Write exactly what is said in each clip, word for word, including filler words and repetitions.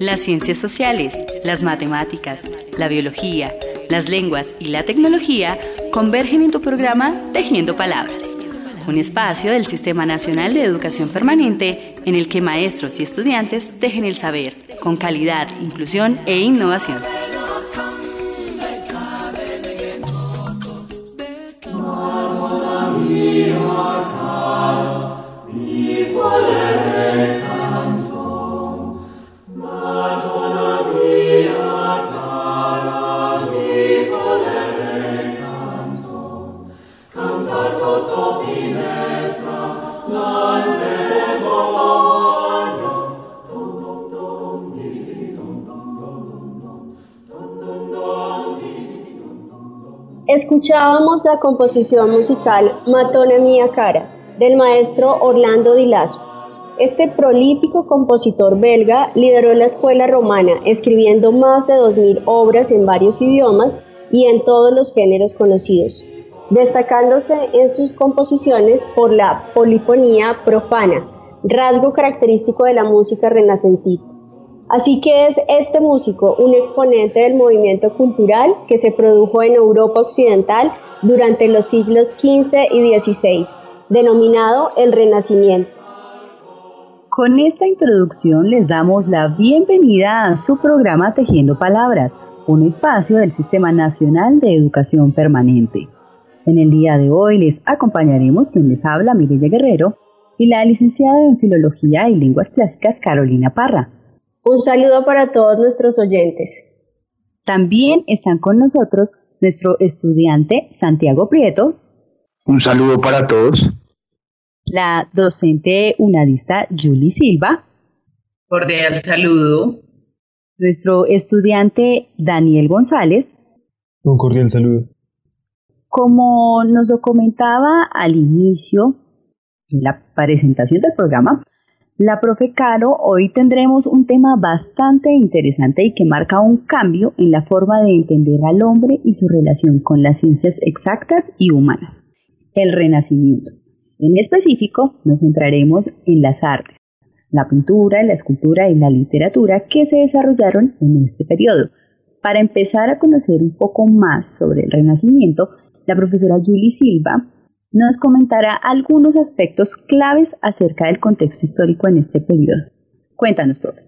Las ciencias sociales, las matemáticas, la biología, las lenguas y la tecnología convergen en tu programa Tejiendo Palabras, un espacio del Sistema Nacional de Educación Permanente en el que maestros y estudiantes tejen el saber con calidad, inclusión e innovación. Escuchábamos la composición musical Matona Mia Cara, del maestro Orlando Di Lasso. Este prolífico compositor belga lideró la escuela romana, escribiendo más de dos mil obras en varios idiomas y en todos los géneros conocidos, destacándose en sus composiciones por la polifonía profana, rasgo característico de la música renacentista. Así que es este músico un exponente del movimiento cultural que se produjo en Europa Occidental durante los siglos quince y dieciséis, denominado el Renacimiento. Con esta introducción les damos la bienvenida a su programa Tejiendo Palabras, un espacio del Sistema Nacional de Educación Permanente. En el día de hoy les acompañaremos quien les habla, Mireya Guerrero, y la licenciada en Filología y Lenguas Clásicas, Carolina Parra. Un saludo para todos nuestros oyentes. También están con nosotros nuestro estudiante Santiago Prieto. Un saludo para todos. La docente unadista Julie Silva. Cordial saludo. Nuestro estudiante Daniel González. Un cordial saludo. Como nos lo comentaba al inicio de la presentación del programa, la profe Caro, hoy tendremos un tema bastante interesante y que marca un cambio en la forma de entender al hombre y su relación con las ciencias exactas y humanas, el Renacimiento. En específico, nos centraremos en las artes, la pintura, la escultura y la literatura que se desarrollaron en este periodo. Para empezar a conocer un poco más sobre el Renacimiento, la profesora Julie Silva nos comentará algunos aspectos claves acerca del contexto histórico en este periodo. Cuéntanos, profe.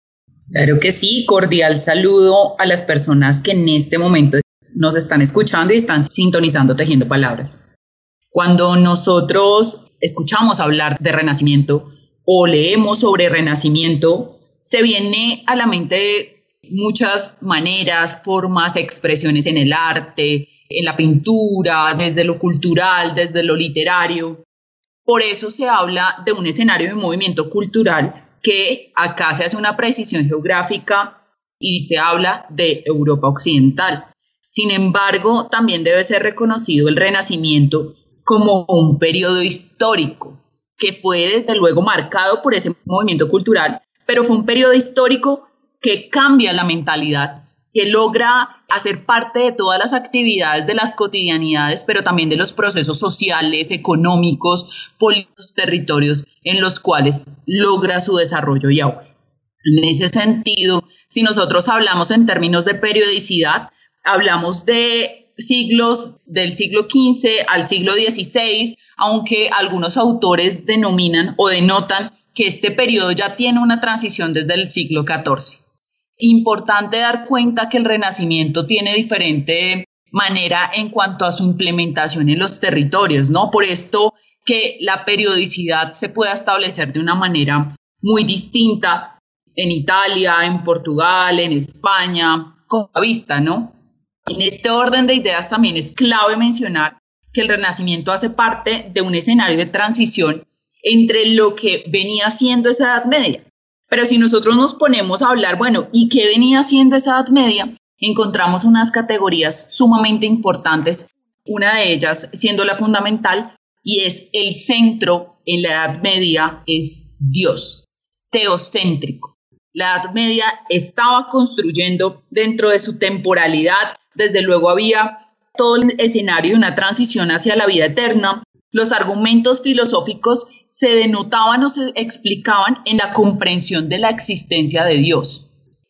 Claro que sí, cordial saludo a las personas que en este momento nos están escuchando y están sintonizando Tejiendo Palabras. Cuando nosotros escuchamos hablar de Renacimiento o leemos sobre Renacimiento, se viene a la mente muchas maneras, formas, expresiones en el arte, en la pintura, desde lo cultural, desde lo literario. Por eso se habla de un escenario de movimiento cultural que acá se hace una precisión geográfica y se habla de Europa Occidental. Sin embargo, también debe ser reconocido el Renacimiento como un periodo histórico que fue desde luego marcado por ese movimiento cultural, pero fue un periodo histórico que cambia la mentalidad, que logra hacer parte de todas las actividades de las cotidianidades, pero también de los procesos sociales, económicos, políticos, territorios en los cuales logra su desarrollo y auge. En ese sentido, si nosotros hablamos en términos de periodicidad, hablamos de siglos del siglo quince al siglo dieciséis, aunque algunos autores denominan o denotan que este periodo ya tiene una transición desde el siglo catorce. Importante dar cuenta que el Renacimiento tiene diferente manera en cuanto a su implementación en los territorios, ¿no? Por esto que la periodicidad se puede establecer de una manera muy distinta en Italia, en Portugal, en España, con la vista, ¿no? En este orden de ideas también es clave mencionar que el Renacimiento hace parte de un escenario de transición entre lo que venía siendo esa Edad Media. Pero si nosotros nos ponemos a hablar, bueno, ¿y qué venía siendo esa Edad Media? Encontramos unas categorías sumamente importantes, una de ellas siendo la fundamental, y es el centro en la Edad Media es Dios, teocéntrico. La Edad Media estaba construyendo dentro de su temporalidad, desde luego había todo el escenario de una transición hacia la vida eterna. Los argumentos filosóficos se denotaban o se explicaban en la comprensión de la existencia de Dios.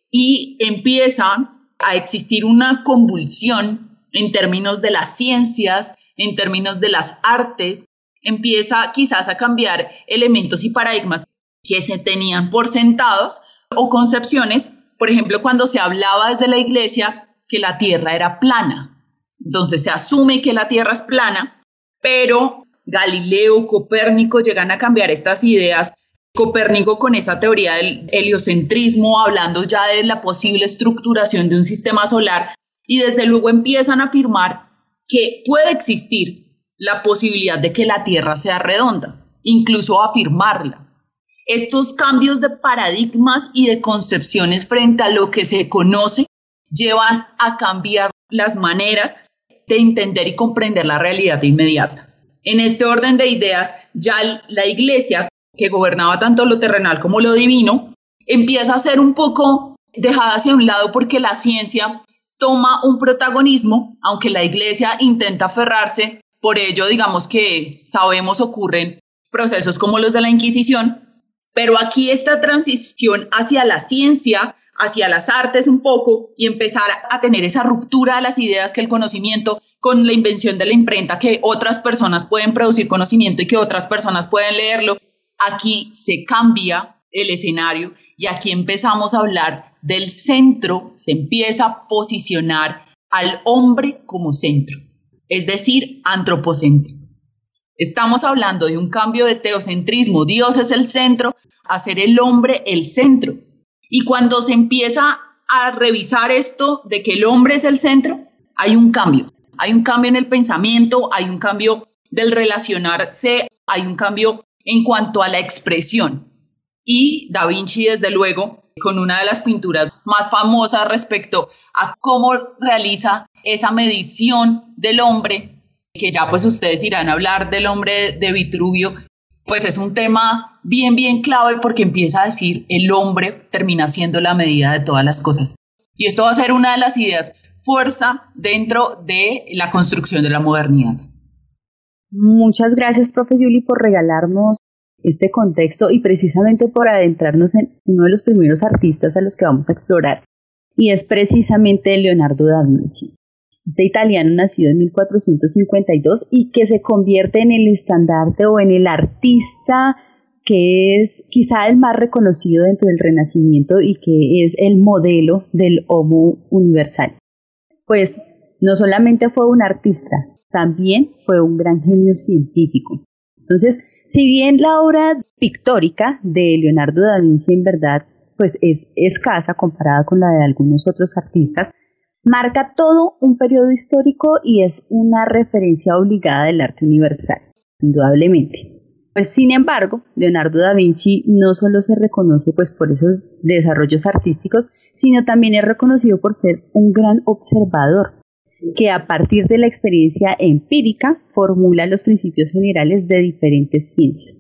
y empieza a existir una convulsión en términos de las ciencias, en términos de las artes, empieza quizás a cambiar elementos y paradigmas que se tenían por sentados o concepciones, por ejemplo, cuando se hablaba desde la iglesia que la tierra era plana. Entonces se asume que la tierra es plana, pero Galileo, Copérnico llegan a cambiar estas ideas. Copérnico con esa teoría del heliocentrismo, hablando ya de la posible estructuración de un sistema solar, y desde luego empiezan a afirmar que puede existir la posibilidad de que la Tierra sea redonda, incluso afirmarla. Estos cambios de paradigmas y de concepciones frente a lo que se conoce llevan a cambiar las maneras de entender y comprender la realidad inmediata. En este orden de ideas, ya la Iglesia, que gobernaba tanto lo terrenal como lo divino, empieza a ser un poco dejada hacia un lado porque la ciencia toma un protagonismo, aunque la Iglesia intenta aferrarse. Por ello, digamos que sabemos ocurren procesos como los de la Inquisición, pero aquí esta transición hacia la ciencia, hacia las artes un poco, y empezar a tener esa ruptura de las ideas que el conocimiento, con la invención de la imprenta, que otras personas pueden producir conocimiento y que otras personas pueden leerlo. Aquí se cambia el escenario y aquí empezamos a hablar del centro, se empieza a posicionar al hombre como centro, es decir, antropocéntrico. Estamos hablando de un cambio de teocentrismo, Dios es el centro, a ser el hombre el centro. Y cuando se empieza a revisar esto de que el hombre es el centro, hay un cambio. Hay un cambio en el pensamiento, hay un cambio del relacionarse, hay un cambio en cuanto a la expresión. Y Da Vinci, desde luego, con una de las pinturas más famosas respecto a cómo realiza esa medición del hombre, que ya pues ustedes irán a hablar del hombre de Vitruvio, pues es un tema bien, bien clave porque empieza a decir el hombre termina siendo la medida de todas las cosas. Y esto va a ser una de las ideas fuerza dentro de la construcción de la modernidad. Muchas gracias, profe Yuli, por regalarnos este contexto y precisamente por adentrarnos en uno de los primeros artistas a los que vamos a explorar, y es precisamente Leonardo da Vinci. Este italiano nacido en mil cuatrocientos cincuenta y dos y que se convierte en el estandarte o en el artista que es quizá el más reconocido dentro del Renacimiento y que es el modelo del Homo universal. Pues no solamente fue un artista, también fue un gran genio científico. Entonces, si bien la obra pictórica de Leonardo da Vinci en verdad pues es escasa comparada con la de algunos otros artistas, marca todo un periodo histórico y es una referencia obligada del arte universal, indudablemente. Pues sin embargo, Leonardo da Vinci no solo se reconoce pues por esos desarrollos artísticos, sino también es reconocido por ser un gran observador, que a partir de la experiencia empírica formula los principios generales de diferentes ciencias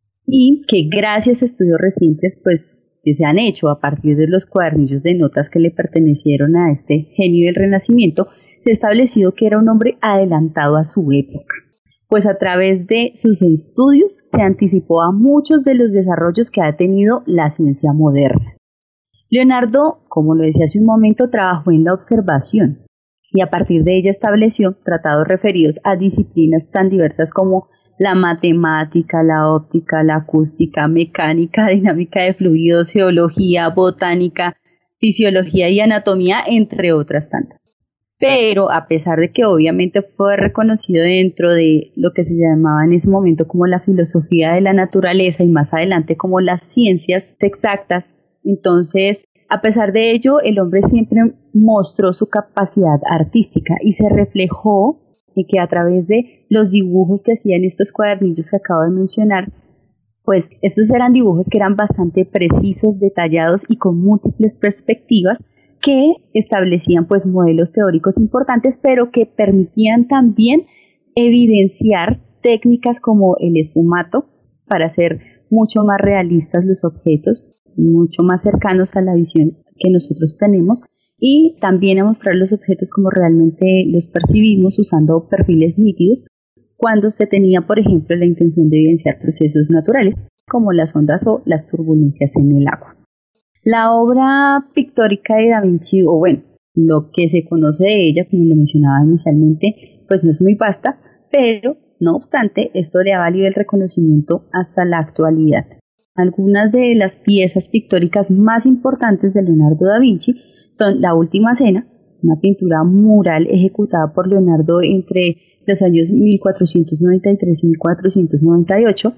y que gracias a estudios recientes pues que se han hecho a partir de los cuadernillos de notas que le pertenecieron a este genio del Renacimiento, se ha establecido que era un hombre adelantado a su época, pues a través de sus estudios se anticipó a muchos de los desarrollos que ha tenido la ciencia moderna. Leonardo, como lo decía hace un momento, trabajó en la observación y a partir de ella estableció tratados referidos a disciplinas tan diversas como la matemática, la óptica, la acústica, mecánica, dinámica de fluidos, geología, botánica, fisiología y anatomía, entre otras tantas. Pero a pesar de que obviamente fue reconocido dentro de lo que se llamaba en ese momento como la filosofía de la naturaleza y más adelante como las ciencias exactas, entonces a pesar de ello el hombre siempre mostró su capacidad artística y se reflejó y que a través de los dibujos que hacían estos cuadernillos que acabo de mencionar, pues estos eran dibujos que eran bastante precisos, detallados y con múltiples perspectivas que establecían pues modelos teóricos importantes, pero que permitían también evidenciar técnicas como el esfumato para hacer mucho más realistas los objetos, mucho más cercanos a la visión que nosotros tenemos, y también a mostrar los objetos como realmente los percibimos usando perfiles nítidos cuando se tenía, por ejemplo, la intención de evidenciar procesos naturales como las ondas o las turbulencias en el agua. La obra pictórica de Da Vinci, o bueno, lo que se conoce de ella, como lo mencionaba inicialmente, pues no es muy vasta, pero no obstante, esto le ha valido el reconocimiento hasta la actualidad. Algunas de las piezas pictóricas más importantes de Leonardo da Vinci son La Última Cena, una pintura mural ejecutada por Leonardo entre los años mil cuatrocientos noventa y tres y mil cuatrocientos noventa y ocho,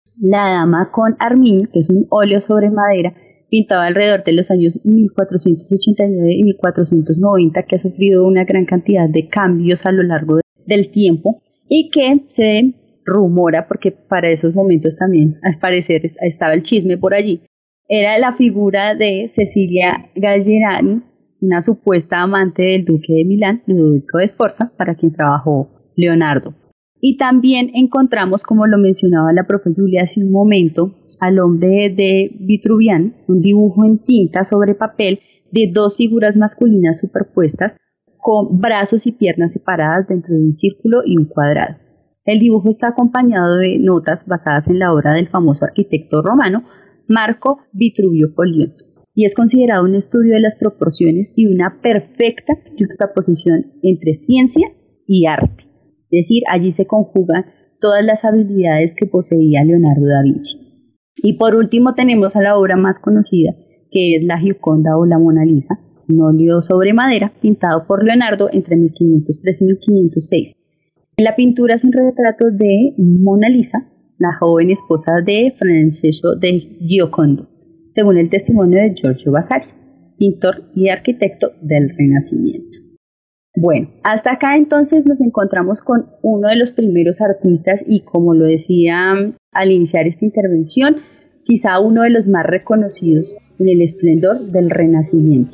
La Dama con Arminio, que es un óleo sobre madera pintado alrededor de los años mil cuatrocientos ochenta y nueve y mil cuatrocientos noventa, que ha sufrido una gran cantidad de cambios a lo largo de, del tiempo y que se rumora, porque para esos momentos también al parecer estaba el chisme por allí, era la figura de Cecilia Gallerani, una supuesta amante del duque de Milán, Ludovico de Sforza, para quien trabajó Leonardo. Y también encontramos, como lo mencionaba la profe Julia hace un momento, al hombre de Vitruvian, un dibujo en tinta sobre papel de dos figuras masculinas superpuestas con brazos y piernas separadas dentro de un círculo y un cuadrado. El dibujo está acompañado de notas basadas en la obra del famoso arquitecto romano Marco Vitruvio Polión y es considerado un estudio de las proporciones y una perfecta juxtaposición entre ciencia y arte. Es decir, allí se conjugan todas las habilidades que poseía Leonardo da Vinci. Y por último tenemos a la obra más conocida, que es la Gioconda o la Mona Lisa, un óleo sobre madera pintado por Leonardo entre mil quinientos tres y mil quinientos seis. La pintura es un retrato de Mona Lisa, la joven esposa de Francesco de Giocondo, según el testimonio de Giorgio Vasari, pintor y arquitecto del Renacimiento. Bueno, hasta acá entonces nos encontramos con uno de los primeros artistas y, como lo decía al iniciar esta intervención, quizá uno de los más reconocidos en el esplendor del Renacimiento.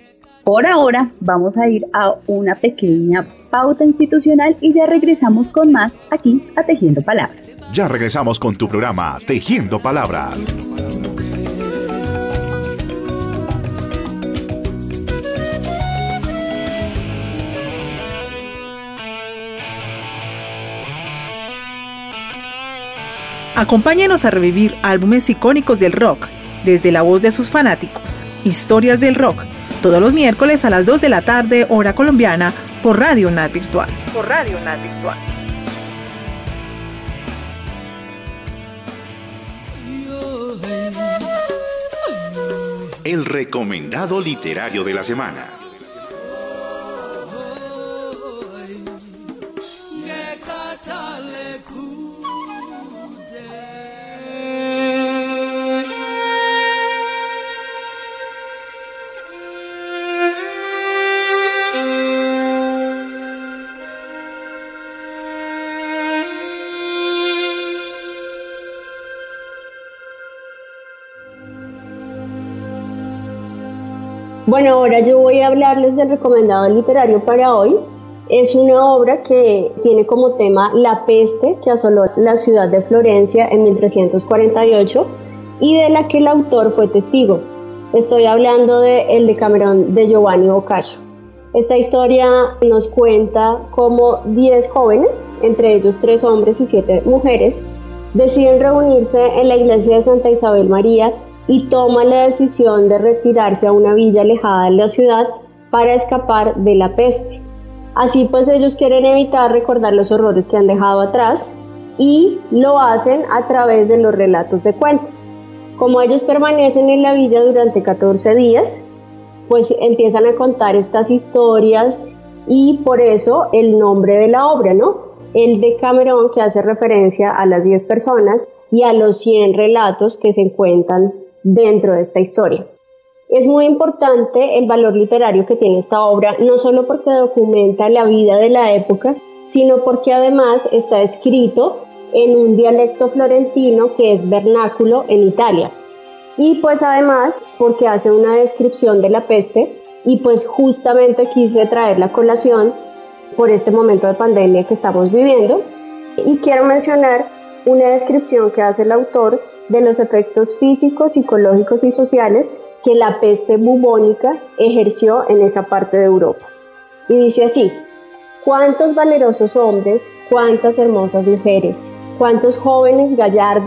Por ahora vamos a ir a una pequeña pauta institucional y ya regresamos con más aquí a Tejiendo Palabras. Ya regresamos con tu programa Tejiendo Palabras. Acompáñanos a revivir álbumes icónicos del rock, desde la voz de sus fanáticos. Historias del rock, todos los miércoles a las dos de la tarde, hora colombiana, por Radio UNAD Virtual. Por Radio UNAD Virtual. El recomendado literario de la semana. Bueno, ahora yo voy a hablarles del recomendado literario para hoy. Es una obra que tiene como tema la peste que asoló la ciudad de Florencia en mil trescientos cuarenta y ocho y de la que el autor fue testigo. Estoy hablando de El Decamerón de Giovanni Boccaccio. Esta historia nos cuenta cómo diez jóvenes, entre ellos tres hombres y siete mujeres, deciden reunirse en la iglesia de Santa Isabel María y toman la decisión de retirarse a una villa alejada de la ciudad para escapar de la peste. Así pues ellos quieren evitar recordar los horrores que han dejado atrás y lo hacen a través de los relatos de cuentos. Como ellos permanecen en la villa durante catorce días, pues empiezan a contar estas historias y por eso el nombre de la obra, ¿no? El Decamerón, que hace referencia a las diez personas y a los cien relatos que se encuentran dentro de esta historia. Es muy importante el valor literario que tiene esta obra, no solo porque documenta la vida de la época, sino porque además está escrito en un dialecto florentino que es vernáculo en Italia. Y pues además porque hace una descripción de la peste y pues justamente quise traer la colación por este momento de pandemia que estamos viviendo. Y quiero mencionar una descripción que hace el autor de los efectos físicos, psicológicos y sociales que la peste bubónica ejerció en esa parte de Europa. Y dice así: cuántos valerosos hombres, cuántas hermosas mujeres, cuántos jóvenes gallardos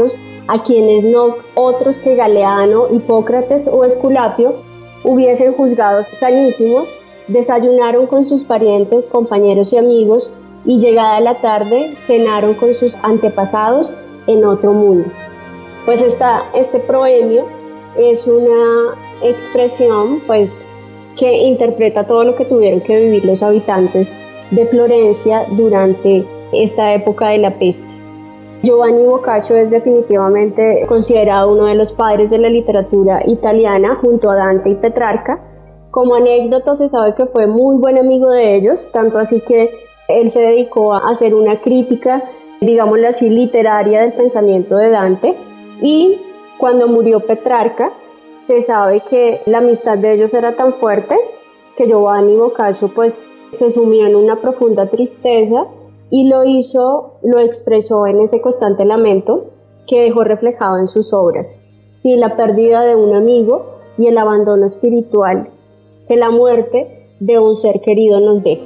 a quienes no otros que Galeano, Hipócrates o Esculapio hubiesen juzgado sanísimos, desayunaron con sus parientes, compañeros y amigos y llegada la tarde cenaron con sus antepasados en otro mundo. Pues esta, este proemio es una expresión pues, que interpreta todo lo que tuvieron que vivir los habitantes de Florencia durante esta época de la peste. Giovanni Boccaccio es definitivamente considerado uno de los padres de la literatura italiana junto a Dante y Petrarca. Como anécdota se sabe que fue muy buen amigo de ellos, tanto así que él se dedicó a hacer una crítica, digámoslo así, literaria del pensamiento de Dante, y cuando murió Petrarca se sabe que la amistad de ellos era tan fuerte que Giovanni Boccaccio pues se sumió en una profunda tristeza y lo hizo, lo expresó en ese constante lamento que dejó reflejado en sus obras. Sí, la pérdida de un amigo y el abandono espiritual que la muerte de un ser querido nos deja.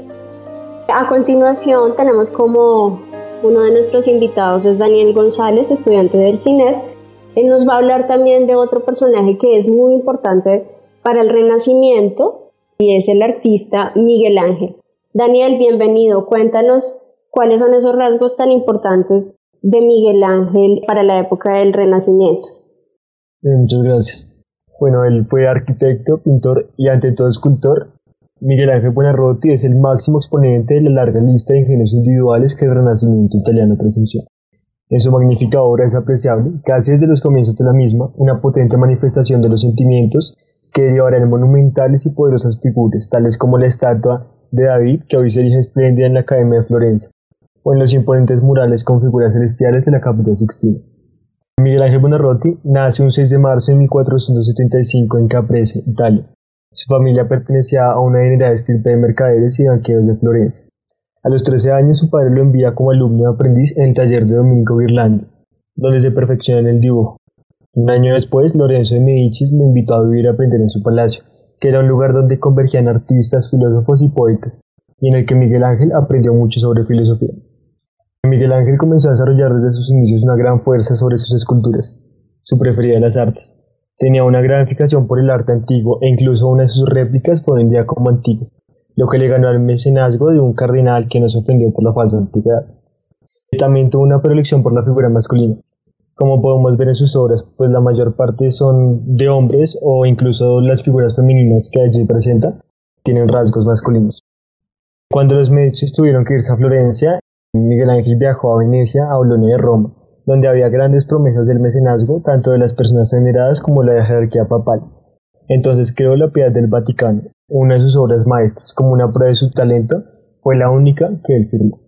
A continuación tenemos como uno de nuestros invitados es Daniel González, estudiante del C I N E T. Él nos va a hablar también de otro personaje que es muy importante para el Renacimiento y es el artista Miguel Ángel. Daniel, bienvenido. Cuéntanos cuáles son esos rasgos tan importantes de Miguel Ángel para la época del Renacimiento. Eh, muchas gracias. Bueno, él fue arquitecto, pintor y ante todo escultor. Miguel Ángel Buonarroti es el máximo exponente de la larga lista de ingenios individuales que el Renacimiento italiano presenció. En su magnífica obra es apreciable, casi desde los comienzos de la misma, una potente manifestación de los sentimientos que derivarán en monumentales y poderosas figuras, tales como la estatua de David, que hoy se erige espléndida en la Academia de Florencia, o en los imponentes murales con figuras celestiales de la Capilla Sixtina. Miguel Ángel Buonarroti nace un seis de marzo de mil cuatrocientos setenta y cinco en Caprese, Italia. Su familia pertenecía a una adinerada estirpe de mercaderes y banqueros de Florencia. A los trece años su padre lo envía como alumno y aprendiz en el taller de Domenico Ghirlandaio, donde se perfecciona en el dibujo. Un año después, Lorenzo de Medici lo invitó a vivir y aprender en su palacio, que era un lugar donde convergían artistas, filósofos y poetas, y en el que Miguel Ángel aprendió mucho sobre filosofía. Miguel Ángel comenzó a desarrollar desde sus inicios una gran fuerza sobre sus esculturas, su preferida de las artes. Tenía una gran fijación por el arte antiguo e incluso una de sus réplicas fue vendida como antiguo, lo que le ganó al mecenazgo de un cardenal que no se ofendió por la falsa antigüedad. También tuvo una predilección por la figura masculina, como podemos ver en sus obras, pues la mayor parte son de hombres o incluso las figuras femeninas que allí presenta tienen rasgos masculinos. Cuando los Medici tuvieron que irse a Florencia, Miguel Ángel viajó a Venecia, a Bolonia y Roma, donde había grandes promesas del mecenazgo, tanto de las personas veneradas como de la jerarquía papal. Entonces creó la Piedad del Vaticano, una de sus obras maestras. Como una prueba de su talento, fue la única que él firmó.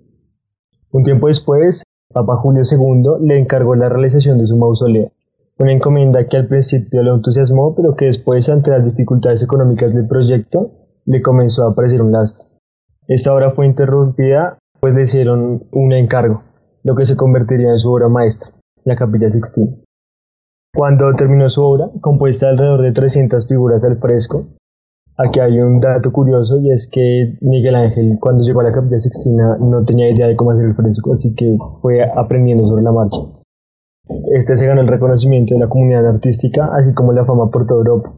Un tiempo después, Papa Julio segundo le encargó la realización de su mausoleo, una encomienda que al principio lo entusiasmó, pero que después, ante las dificultades económicas del proyecto, le comenzó a parecer un lastre. Esta obra fue interrumpida, pues le hicieron un encargo, lo que se convertiría en su obra maestra, la Capilla Sixtina. Cuando terminó su obra, compuesta de alrededor de trescientas figuras al fresco, aquí hay un dato curioso y es que Miguel Ángel, cuando llegó a la Capilla Sixtina, no tenía idea de cómo hacer el fresco, así que fue aprendiendo sobre la marcha. Este se ganó el reconocimiento de la comunidad artística, así como la fama por toda Europa.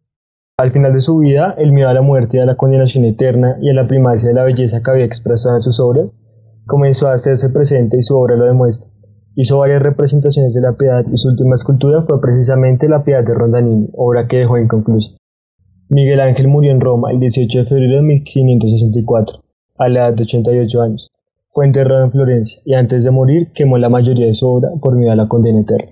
Al final de su vida, el miedo a la muerte y a la condenación eterna y a la primacia de la belleza que había expresado en sus obras, comenzó a hacerse presente y su obra lo demuestra. Hizo varias representaciones de la Piedad y su última escultura fue precisamente la Piedad de Rondanini, obra que dejó inconclusa. Miguel Ángel murió en Roma el dieciocho de febrero de mil quinientos sesenta y cuatro, a la edad de ochenta y ocho años. Fue enterrado en Florencia y antes de morir quemó la mayoría de su obra por miedo a la condena eterna.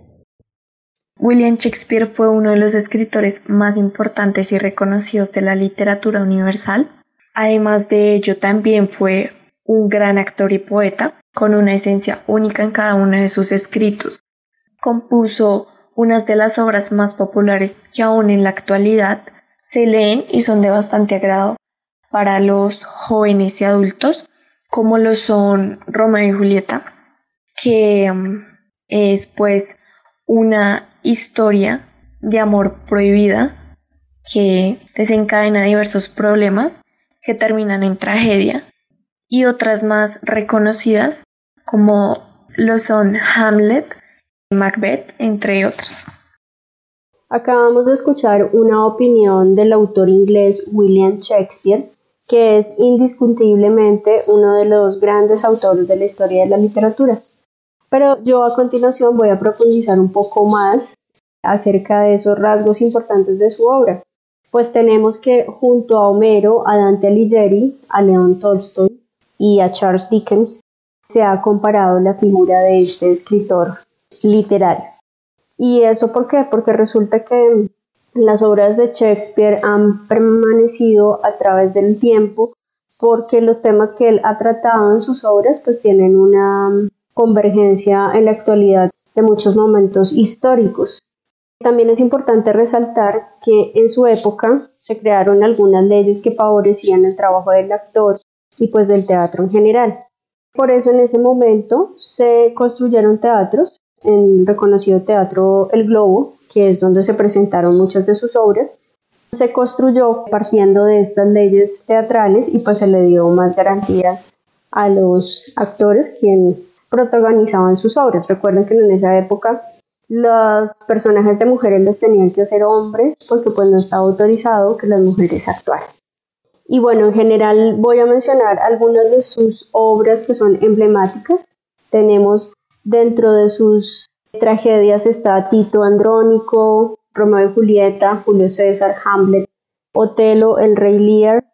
William Shakespeare fue uno de los escritores más importantes y reconocidos de la literatura universal. Además de ello, también fue un gran actor y poeta, con una esencia única en cada uno de sus escritos. Compuso unas de las obras más populares que aún en la actualidad se leen y son de bastante agrado para los jóvenes y adultos, como lo son Romeo y Julieta, que um, es pues una historia de amor prohibida que desencadena diversos problemas que terminan en tragedia, y otras más reconocidas como lo son Hamlet, Macbeth, entre otros. Acabamos de escuchar una opinión del autor inglés William Shakespeare, que es indiscutiblemente uno de los grandes autores de la historia de la literatura. Pero yo a continuación voy a profundizar un poco más acerca de esos rasgos importantes de su obra. Pues tenemos que junto a Homero, a Dante Alighieri, a León Tolstoy y a Charles Dickens, se ha comparado la figura de este escritor literario. ¿Y eso por qué? Porque resulta que las obras de Shakespeare han permanecido a través del tiempo porque los temas que él ha tratado en sus obras pues tienen una convergencia en la actualidad de muchos momentos históricos. También es importante resaltar que en su época se crearon algunas leyes que favorecían el trabajo del actor y pues del teatro en general. Por eso en ese momento se construyeron teatros, en el reconocido Teatro El Globo, que es donde se presentaron muchas de sus obras. Se construyó partiendo de estas leyes teatrales y pues se le dio más garantías a los actores quienes protagonizaban sus obras. Recuerden que en esa época los personajes de mujeres los tenían que hacer hombres porque pues no estaba autorizado que las mujeres actuaran. Y bueno, en general voy a mencionar algunas de sus obras que son emblemáticas. Tenemos dentro de sus tragedias está Tito Andrónico, Romeo y Julieta, Julio César, Hamlet, Otelo, El Rey Lear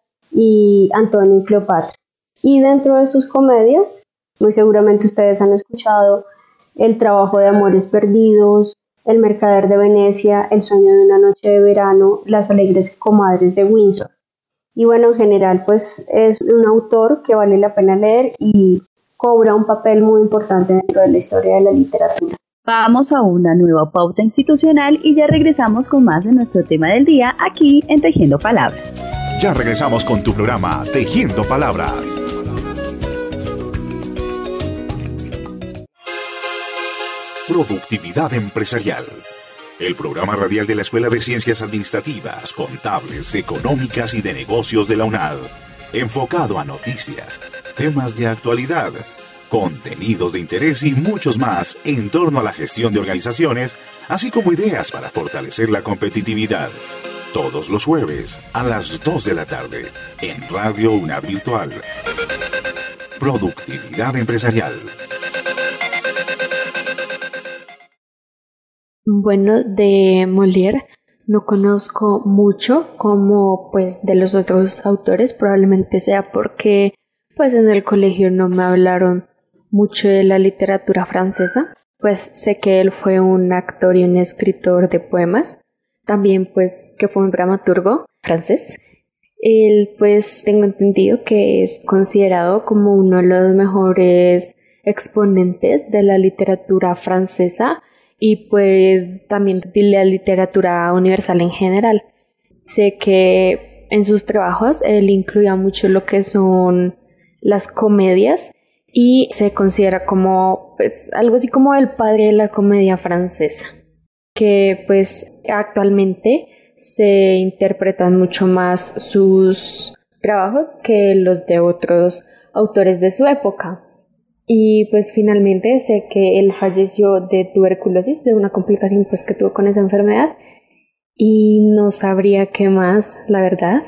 y Antonio y Cleopatra. Y dentro de sus comedias, muy seguramente ustedes han escuchado El trabajo de amores perdidos, El mercader de Venecia, El sueño de una noche de verano, Las alegres comadres de Windsor. Y bueno, en general pues es un autor que vale la pena leer y cobra un papel muy importante dentro de la historia de la literatura. Vamos a una nueva pauta institucional y ya regresamos con más de nuestro tema del día aquí en Tejiendo Palabras. Ya regresamos con tu programa Tejiendo Palabras. Productividad empresarial. El programa radial de la Escuela de Ciencias Administrativas, Contables, Económicas y de Negocios de la UNAD. Enfocado a noticias, temas de actualidad, contenidos de interés y muchos más en torno a la gestión de organizaciones, así como ideas para fortalecer la competitividad. Todos los jueves a las dos de la tarde en Radio UNAD Virtual. Productividad empresarial. Bueno, de Molière no conozco mucho como pues de los otros autores, probablemente sea porque pues en el colegio no me hablaron mucho de la literatura francesa. Pues sé que él fue un actor y un escritor de poemas, también pues que fue un dramaturgo francés. Él pues tengo entendido que es considerado como uno de los mejores exponentes de la literatura francesa y pues también de la literatura universal en general. Sé que en sus trabajos él incluía mucho lo que son las comedias y se considera como pues algo así como el padre de la comedia francesa, que pues actualmente se interpretan mucho más sus trabajos que los de otros autores de su época. Y pues finalmente sé que él falleció de tuberculosis, de una complicación pues que tuvo con esa enfermedad, y no sabría qué más, la verdad.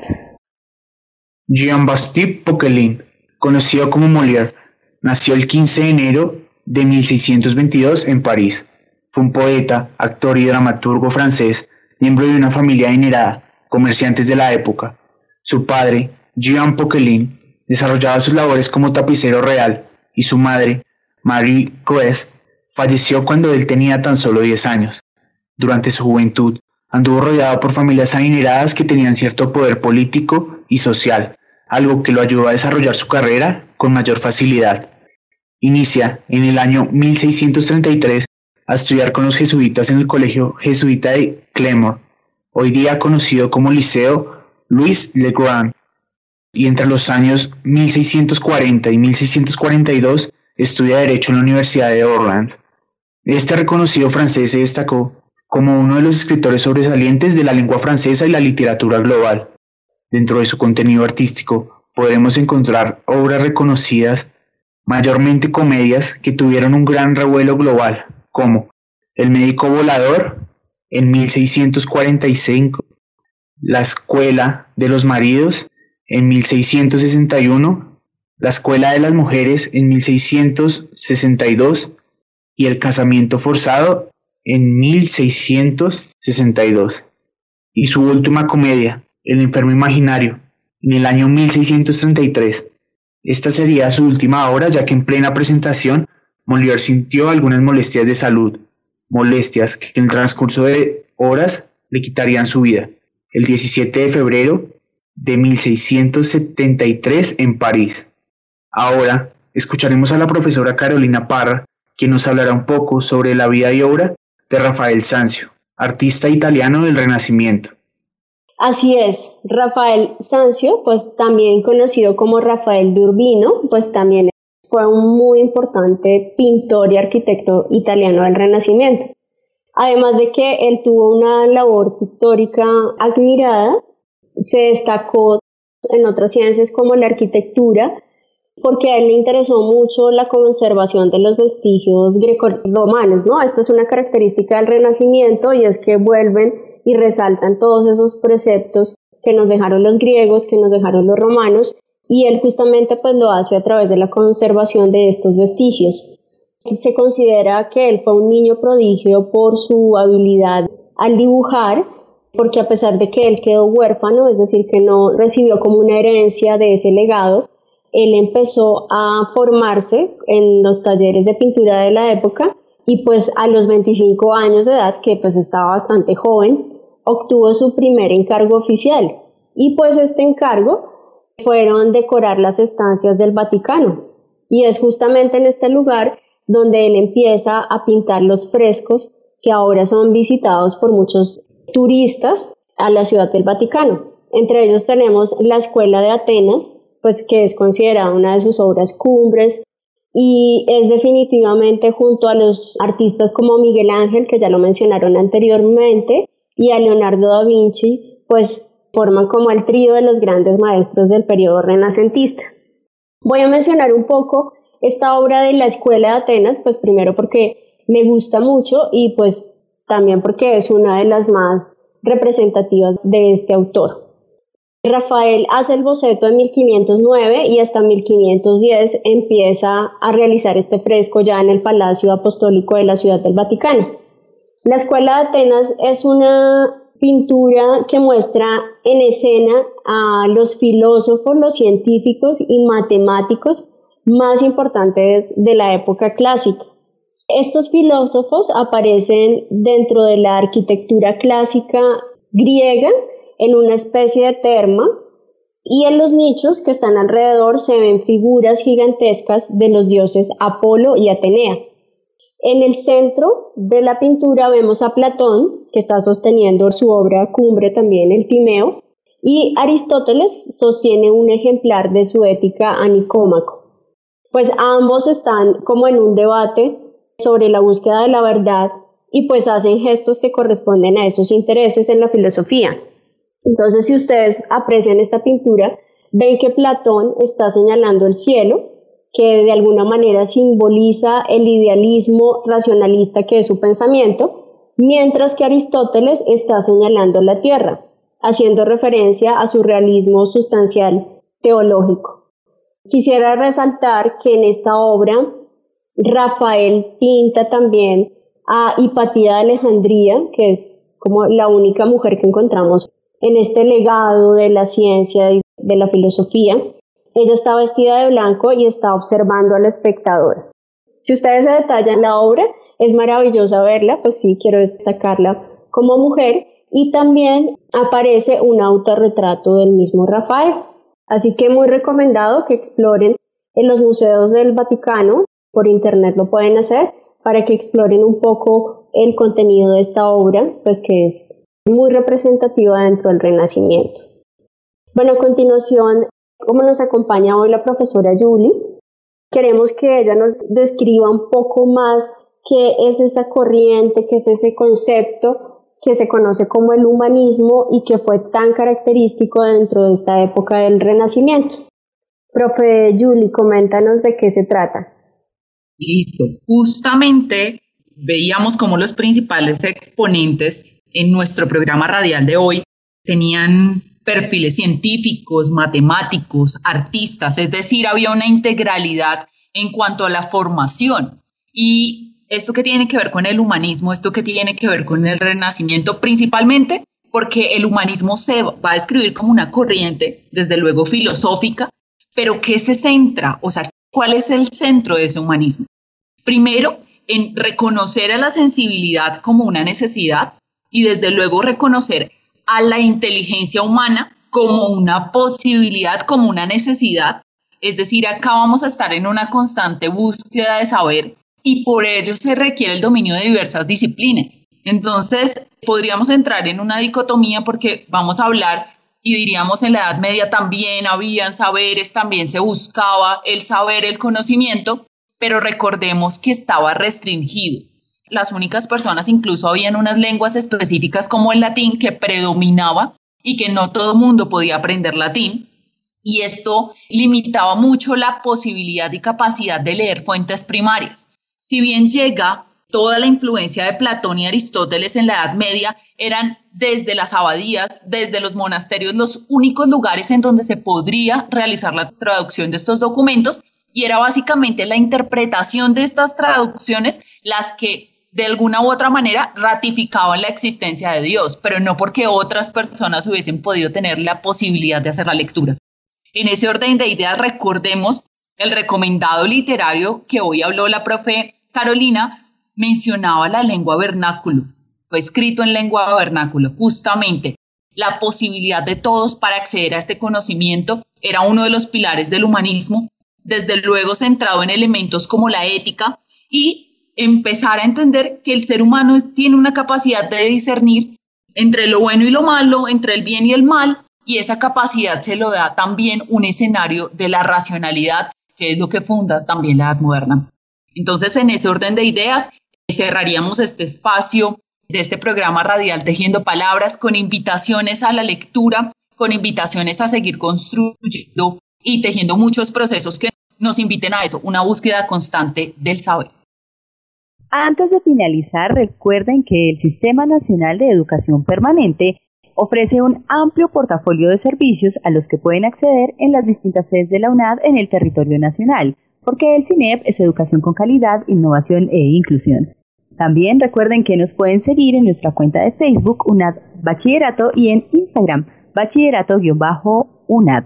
Jean-Baptiste Poquelin, conocido como Molière, nació el quince de enero de mil seiscientos veintidós en París. Fue un poeta, actor y dramaturgo francés, miembro de una familia adinerada, comerciantes de la época. Su padre, Jean Poquelin, desarrollaba sus labores como tapicero real, y su madre, Marie Creuset, falleció cuando él tenía tan solo diez años. Durante su juventud, anduvo rodeado por familias adineradas que tenían cierto poder político y social, algo que lo ayudó a desarrollar su carrera con mayor facilidad. Inicia, en el año mil seiscientos treinta y tres, a estudiar con los jesuitas en el Colegio Jesuita de Clermont, hoy día conocido como Liceo Louis Le Grand, y entre los años mil seiscientos cuarenta y mil seiscientos cuarenta y dos estudia Derecho en la Universidad de Orleans. Este reconocido francés se destacó como uno de los escritores sobresalientes de la lengua francesa y la literatura global. Dentro de su contenido artístico podemos encontrar obras reconocidas, mayormente comedias que tuvieron un gran revuelo global, como El médico volador en mil seiscientos cuarenta y cinco, La escuela de los maridos en mil seiscientos sesenta y uno, La escuela de las mujeres en mil seiscientos sesenta y dos y El casamiento forzado en mil seiscientos sesenta y dos. Y su última comedia, El enfermo imaginario, en el año mil seiscientos treinta y tres. Esta sería su última obra, ya que en plena presentación Molière sintió algunas molestias de salud, molestias que en el transcurso de horas le quitarían su vida. El diecisiete de febrero de mil seiscientos setenta y tres en París. Ahora escucharemos a la profesora Carolina Parra, quien nos hablará un poco sobre la vida y obra de Rafael Sanzio, artista italiano del Renacimiento. Así es, Rafael Sanzio, pues también conocido como Rafael de Urbino, pues también fue un muy importante pintor y arquitecto italiano del Renacimiento. Además de que él tuvo una labor pictórica admirada, se destacó en otras ciencias como la arquitectura, porque a él le interesó mucho la conservación de los vestigios grecorromanos, ¿no? Esta es una característica del Renacimiento, y es que vuelven y resaltan todos esos preceptos que nos dejaron los griegos, que nos dejaron los romanos, y él justamente pues lo hace a través de la conservación de estos vestigios. Se considera que él fue un niño prodigio por su habilidad al dibujar, porque a pesar de que él quedó huérfano, es decir, que no recibió como una herencia de ese legado, él empezó a formarse en los talleres de pintura de la época, y pues a los veinticinco años de edad, que pues estaba bastante joven, obtuvo su primer encargo oficial, y pues este encargo fueron decorar las estancias del Vaticano, y es justamente en este lugar donde él empieza a pintar los frescos que ahora son visitados por muchos turistas a la ciudad del Vaticano. Entre ellos tenemos la Escuela de Atenas, pues que es considerada una de sus obras cumbres, y es definitivamente, junto a los artistas como Miguel Ángel, que ya lo mencionaron anteriormente, y a Leonardo da Vinci, pues forman como el trío de los grandes maestros del periodo renacentista. Voy a mencionar un poco esta obra de la Escuela de Atenas, pues primero porque me gusta mucho, y pues también porque es una de las más representativas de este autor. Rafael hace el boceto en mil quinientos nueve y hasta mil quinientos diez empieza a realizar este fresco ya en el Palacio Apostólico de la Ciudad del Vaticano. La Escuela de Atenas es una pintura que muestra en escena a los filósofos, los científicos y matemáticos más importantes de la época clásica. Estos filósofos aparecen dentro de la arquitectura clásica griega en una especie de terma, y en los nichos que están alrededor se ven figuras gigantescas de los dioses Apolo y Atenea. En el centro de la pintura vemos a Platón, que está sosteniendo su obra cumbre también, el Timeo, y Aristóteles sostiene un ejemplar de su Ética a Nicómaco. Pues ambos están como en un debate sobre la búsqueda de la verdad, y pues hacen gestos que corresponden a esos intereses en la filosofía. Entonces, si ustedes aprecian esta pintura, ven que Platón está señalando el cielo, que de alguna manera simboliza el idealismo racionalista que es su pensamiento, mientras que Aristóteles está señalando la tierra, haciendo referencia a su realismo sustancial teológico. Quisiera resaltar que en esta obra Rafael pinta también a Hipatía de Alejandría, que es como la única mujer que encontramos en este legado de la ciencia y de la filosofía. Ella está vestida de blanco y está observando al espectador. Si ustedes se detallan la obra, es maravillosa verla, pues sí, quiero destacarla como mujer, y también aparece un autorretrato del mismo Rafael. Así que muy recomendado que exploren en los museos del Vaticano, por internet lo pueden hacer, para que exploren un poco el contenido de esta obra, pues que es muy representativa dentro del Renacimiento. Bueno, a continuación, como nos acompaña hoy la profesora Julie, queremos que ella nos describa un poco más qué es esa corriente, qué es ese concepto que se conoce como el humanismo y que fue tan característico dentro de esta época del Renacimiento. Profe Julie, coméntanos de qué se trata. Listo. Justamente veíamos cómo los principales exponentes en nuestro programa radial de hoy tenían perfiles científicos, matemáticos, artistas, es decir, había una integralidad en cuanto a la formación. Y esto que tiene que ver con el humanismo, esto que tiene que ver con el Renacimiento, principalmente porque el humanismo se va a describir como una corriente, desde luego filosófica, pero ¿qué se centra? O sea, ¿cuál es el centro de ese humanismo? Primero, en reconocer a la sensibilidad como una necesidad y desde luego reconocer a la inteligencia humana como una posibilidad, como una necesidad. Es decir, acá vamos a estar en una constante búsqueda de saber y por ello se requiere el dominio de diversas disciplinas. Entonces, podríamos entrar en una dicotomía porque vamos a hablar y diríamos en la Edad Media también habían saberes, también se buscaba el saber, el conocimiento, pero recordemos que estaba restringido. Las únicas personas, incluso habían unas lenguas específicas como el latín que predominaba y que no todo el mundo podía aprender latín. Y esto limitaba mucho la posibilidad y capacidad de leer fuentes primarias. Si bien llega toda la influencia de Platón y Aristóteles en la Edad Media, eran desde las abadías, desde los monasterios, los únicos lugares en donde se podría realizar la traducción de estos documentos, y era básicamente la interpretación de estas traducciones las que de alguna u otra manera ratificaban la existencia de Dios, pero no porque otras personas hubiesen podido tener la posibilidad de hacer la lectura. En ese orden de ideas, recordemos el recomendado literario que hoy habló la profe Carolina, mencionaba la lengua vernáculo. Fue escrito en lengua vernáculo. Justamente la posibilidad de todos para acceder a este conocimiento era uno de los pilares del humanismo, desde luego centrado en elementos como la ética y empezar a entender que el ser humano es, tiene una capacidad de discernir entre lo bueno y lo malo, entre el bien y el mal, y esa capacidad se lo da también un escenario de la racionalidad, que es lo que funda también la Edad Moderna. Entonces, en ese orden de ideas, cerraríamos este espacio de este programa radial Tejiendo Palabras con invitaciones a la lectura, con invitaciones a seguir construyendo y tejiendo muchos procesos que nos inviten a eso, una búsqueda constante del saber. Antes de finalizar, recuerden que el Sistema Nacional de Educación Permanente ofrece un amplio portafolio de servicios a los que pueden acceder en las distintas sedes de la UNAD en el territorio nacional, porque el CINEP es educación con calidad, innovación e inclusión. También recuerden que nos pueden seguir en nuestra cuenta de Facebook UNAD Bachillerato y en Instagram bachillerato-UNAD.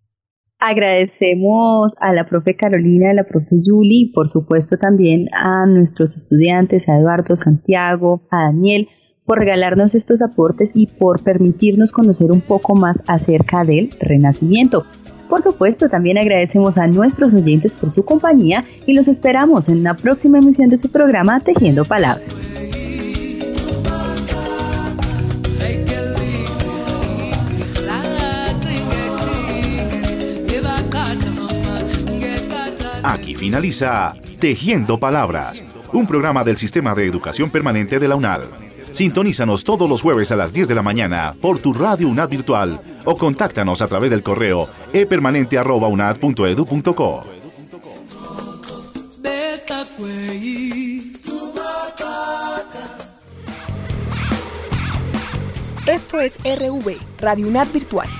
Agradecemos a la profe Carolina, a la profe Julie y por supuesto también a nuestros estudiantes, a Eduardo, Santiago, a Daniel, por regalarnos estos aportes y por permitirnos conocer un poco más acerca del Renacimiento. Por supuesto, también agradecemos a nuestros oyentes por su compañía y los esperamos en una próxima emisión de su programa Tejiendo Palabras. Aquí finaliza Tejiendo Palabras, un programa del Sistema de Educación Permanente de la UNAD. Sintonízanos todos los jueves a las diez de la mañana por tu radio UNAD virtual o contáctanos a través del correo e permanente arroba unad punto edu punto co. Esto es R V, Radio UNAD Virtual.